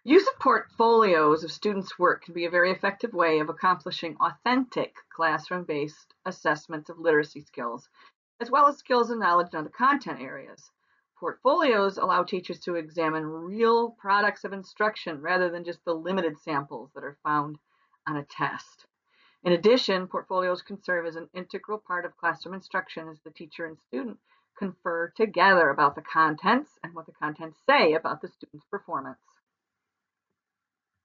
Use of portfolios of students' work can be a very effective way of accomplishing authentic classroom-based assessments of literacy skills, as well as skills and knowledge in other content areas. Portfolios allow teachers to examine real products of instruction rather than just the limited samples that are found on a test. In addition, portfolios can serve as an integral part of classroom instruction as the teacher and student confer together about the contents and what the contents say about the student's performance.